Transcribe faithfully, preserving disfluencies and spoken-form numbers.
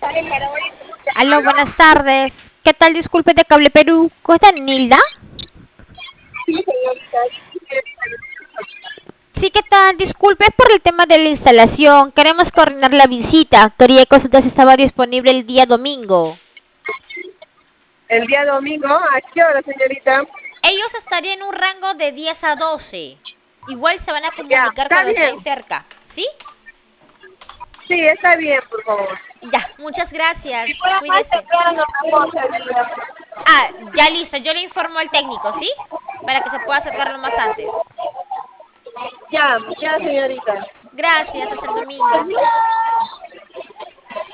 Aló, buenas tardes. ¿Qué tal? Disculpe de Cable Perú. ¿Cómo está Nilda? Sí, señorita. Sí, ¿qué tal? Disculpe por el tema de la instalación. Queremos coordinar la visita. Quería consultar si estaba disponible el día domingo. El día domingo, ¿a qué hora, señorita? Ellos estarían en un rango de diez a doce. Igual se van a Ya, comunicar está cuando bien. estén cerca. ¿Sí? Sí, está bien, por favor. Ya, muchas Si gracias. fuera más Cuídese. temprano, mejor sería. Ah, ya listo. Yo le informo al técnico, ¿sí? Para que se pueda acercar lo más antes. Ya, ya, señorita. Gracias. Hasta el domingo.